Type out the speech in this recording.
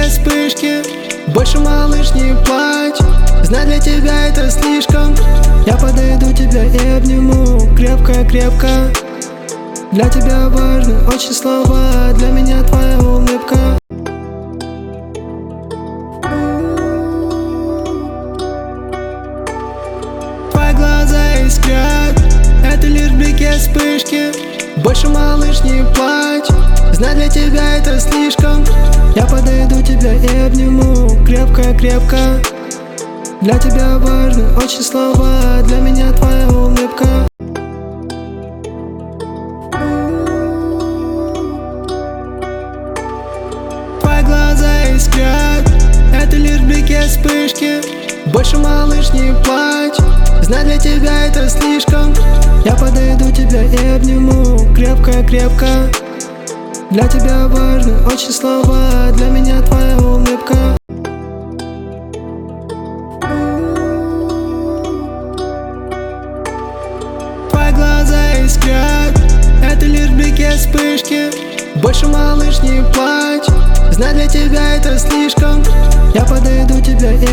блике вспышки. Больше, малыш, не плачь, знай, для тебя это слишком. Я подойду тебя и обниму крепко-крепко. Для тебя важны очень слова, для меня твоя улыбка. Твои глаза искрят, это лишь блике вспышки. Больше, малыш, не плачь, знай, для тебя это слишком. Я подойду тебя и обниму крепко-крепко. Для тебя важны очень слова, для меня твоя улыбка. Твои глаза искрят, это лишь блике вспышки. Больше, малыш, не плачь, знай, для тебя это слишком. Я подойду тебя и обниму крепко-крепко. Для тебя важны очень слова, для меня твоя улыбка. Твои глаза искрят, это лишь блике вспышки. Больше, малыш, не плачь, знай, для тебя это слишком. Я подойду тебя и